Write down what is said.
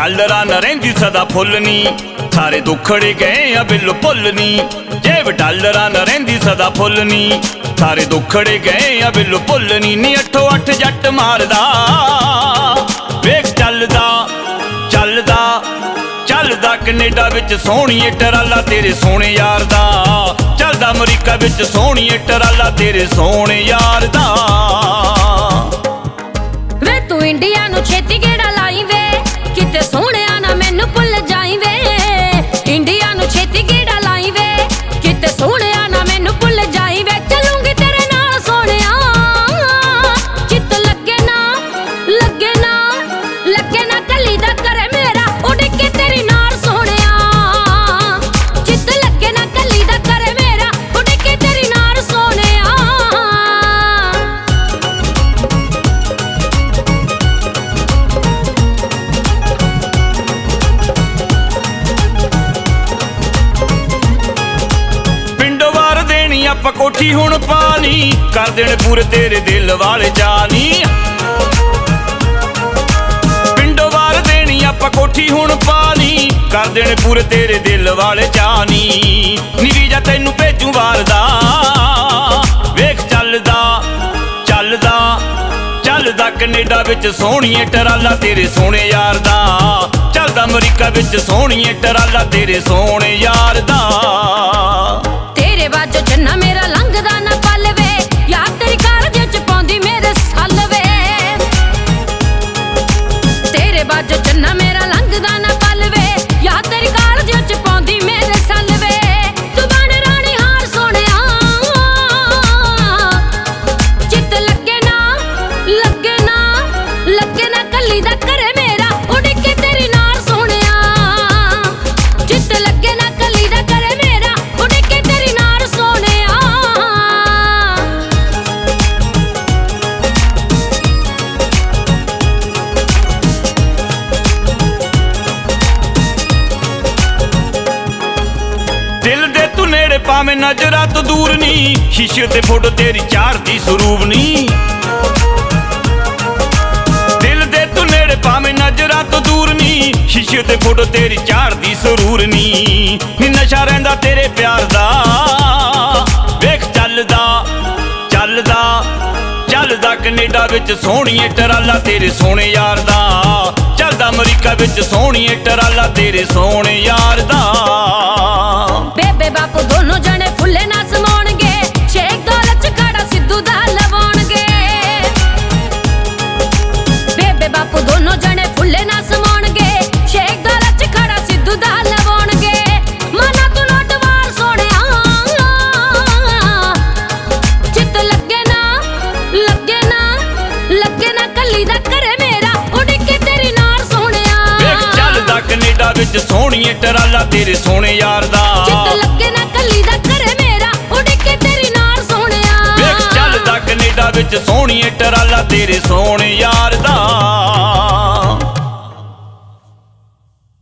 ਡਾਲਰਾਂ ਨਾ ਰਹਿੰਦੀ ਸਦਾ ਫੁੱਲ ਨੀ, ਸਾਰੇ ਦੁੱਖੜੇ ਗਏ ਆ ਬਿੱਲ ਭੁੱਲ ਨੀ। ਜੇਬ ਡਾਲਰਾਂ ਨਾ ਰਹਿੰਦੀ ਸਦਾ ਫੁੱਲ ਨੀ, ਸਾਰੇ ਦੁੱਖੜੇ ਗਏ ਆ ਬਿੱਲ ਭੁੱਲ ਨੀ। ਨੀ 8-8 ਜੱਟ ਮਾਰਦਾ ਵੇਖ ਚੱਲਦਾ ਚੱਲਦਾ ਚੱਲਦਾ ਕੈਨੇਡਾ ਵਿੱਚ ਸੋਹਣੀਏ ਟਰਾਲਾ ਤੇਰੇ ਸੋਹਣੇ ਯਾਰ ਦਾ। ਚੱਲਦਾ ਅਮਰੀਕਾ ਵਿੱਚ ਸੋਹਣੀਏ ਟਰਾਲਾ ਤੇਰੇ ਸੋਹਣੇ ਯਾਰ ਦਾ। ਵੇ ਤੂੰ ਇੰਡੀਆ ਨੂੰ ਛੇਤੀ ਗੇੜਾ ਲਾਈ ਵੇ, ਕਿਤੇ ਸੋਹਣਿਆ ਨਾ ਮੈਨੂੰ ਭੁੱਲ ਜਾਈ ਵੇ। ਇੰਡੀਆ ਨੂੰ ਛੇਤੀ ਗੇੜਾ ਲਾਈ ਵੇ, ਕਿਤੇ ਸੋਹਣਿਆ ਨਾ ਮੈਨੂੰ ਭੁੱਲ ਜਾਈ ਵੇ। ਚੱਲੂੰਗੀ ਤੇਰੇ ਨਾਲ ਸੋਹਣਿਆ, ਚਿੱਤ ਲੱਗੇ ਨਾ ਲੱਗੇ ਨਾ ਲੱਗੇ ਨਾ ਕੱਲੀ ਦਾ ਕਰੇ ਮੇਰਾ ਉੱਡ ਕੇ ਤੇਰੀ ਨਾਲ ਸੋਹਣਿਆ। ਚਿੱਤ ਲੱਗੇ ਨਾ ਕੱਲੀ ਦਾ ਕਰੇ ਮੇਰਾ ਉੱਡ ਕੇ ਤੇਰੀ ਨਾਲ ਸੋਹਣਿਆ। ਆਪਾਂ ਕੋਠੀ ਹੁਣ ਪਾਣੀ ਕਰ ਦੇਣ ਪੂਰੇ ਤੇਰੇ ਦਿਲ ਵਾਲੇ ਜਾਨੀ। ਪਿੰਡੋਂ ਵਾਰ ਦੇਣੀ ਆਪਾਂ ਕੋਠੀ ਹੁਣ ਪਾਣੀ ਕਰ ਦੇਣ ਪੂਰੇ ਤੇਰੇ ਦਿਲ ਵਾਲੇ ਜਾਨੀ। ਵੀਜ਼ਾ ਤੈਨੂੰ ਭੇਜੂ ਵਾਰ ਦਾ ਵੇਖ ਚੱਲਦਾ ਚੱਲਦਾ ਚੱਲਦਾ ਕੈਨੇਡਾ ਵਿੱਚ ਸੋਹਣੀਏ ਟਰਾਲਾ ਤੇਰੇ ਸੋਹਣੇ ਯਾਰ ਦਾ। ਚੱਲਦਾ ਅਮਰੀਕਾ ਵਿੱਚ ਸੋਹਣੀਏ ਟਰਾਲਾ ਤੇਰੇ ਸੋਹਣੇ ਯਾਰ ਦਾ। ਤੇਰੇ ਬਾਝੋਂ ਜੰਨਾ ਮੇਰਾ ਲੰਘਦਾ ਨਾ ਪਲ ਵੇ, ਯਾਦ ਤੇਰੀ ਕਾਲਜੇ ਚ ਪਾਉਂਦੀ ਮੇਰੇ ਸੱਲ ਵੇ। ਤੇਰੇ ਬਾਝੋਂ ਜੰਨਾ ਮੇਰਾ ਲੰਘਦਾ ਨਾ ਪਲ ਵੇ, ਯਾਦ ਤੇਰੀ ਕਾਲਜੇ ਚ ਪਾਉਂਦੀ ਮੇਰੇ ਸੱਲ ਵੇ। ਤੂੰ ਬਣ ਰਾਣੀ ਹਾਰ ਸੋਹਣਿਆ, ਚਿੱਤ ਲੱਗੇ ਨਾ ਲੱਗੇ ਨਾ ਲੱਗੇ ਨਾ ਕੱਲੀ ਦਾ ਕਰੇ ਮੇਰਾ ਉੱਡ ਕੇ ਤੇਰੀ ਨਾਲ ਸੋਹਣਿਆ। ਚਿੱਤ ਲੱਗੇ ਨਾ ਕੱਲੀ ਦਾ ਕਰੇ ਮੇਰਾ ਉੱਡ ਕੇ ਤੇਰੀ ਨਾਲ ਸੋਹਣਿਆ। ਦਿਲ ਦੇ ਤੂੰ ਨੇੜੇ ਭਾਵੇਂ ਨਜ਼ਰਾਂ ਤੋਂ ਦੂਰ ਨੀ, ਸ਼ੀਸ਼ੇ ਤੇ ਫੋਟੋ ਤੇਰੀ ਚਾੜਦੀ ਸਰੂਪ ਨੀ। ਦਿਲ ਦੇ ਤੂੰ ਨੇੜੇ ਭਾਵੇਂ ਨਜ਼ਰਾਂ ਤੋਂ ਦੂਰ ਨੀ, ਸ਼ੀਸ਼ੇ ਤੇ ਫੋਟੋ ਤੇਰੀ ਚਾੜਦੀ ਸਰੂਰ ਨੀ। ਨਸ਼ਾ ਰਹਿੰਦਾ ਤੇਰੇ ਪਿਆਰ ਦਾ ਵੇਖ ਚੱਲਦਾ ਚੱਲਦਾ ਚੱਲਦਾ ਕੈਨੇਡਾ ਵਿੱਚ ਸੋਹਣੀਏ ਟਰਾਲਾ ਤੇਰੇ ਸੋਹਣੇ ਯਾਰ ਦਾ। ਚੱਲਦਾ ਅਮਰੀਕਾ ਵਿੱਚ ਸੋਹਣੀਏ ਟਰਾਲਾ ਤੇਰੇ ਸੋਹਣੇ ਯਾਰ ਦਾ। ਬੇਬੇ ਬਾਪੂ ਦੋਨੋਂ ਜਣੇ ਫੁੱਲੇ ਨਾ ਸਮਾਉਣਗੇ, ਸ਼ੇਖ ਦੌਲਤ ਚ ਖੜਾ ਸਿੱਧੂ ਦਾ ਲਵਾਉਣਗੇ। ਬੇਬੇ ਬਾਪੂ ਦੋਨੋਂ ਜਣੇ ਫੁੱਲੇ ਨਾ ਸਮਾਉਣਗੇ, ਸ਼ੇਖ ਦੌਲਤ ਚ ਖੜਾ ਸਿੱਧੂ ਦਾ ਲਵਾਉਣਗੇ। ਮਾਨਾ ਤੂੰ ਨੋਟਵਾਰ ਸੋਹਣਿਆ, ਚਿੱਤ ਲੱਗੇ ਨਾ ਲੱਗੇ ਨਾ ਲੱਗੇ ਨਾ ਕੱਲੀ ਦਾ ਕਰੇ ਮੇਰਾ ਉੱਡ ਕੇ ਤੇਰੀ ਨਾਲ ਸੋਹਣਿਆ। ਵੇਖ ਚੱਲਦਾ ਕੈਨੇਡਾ ਵਿੱਚ ਸੋਹਣੀਏ ਟਰਾਲਾ ਤੇਰੇ ਸੋਹਣੇ ਯਾਰ ਦਾ। ਚਿੱਤ ਲੱਗੇ ਨਾ ਕੱਲੀ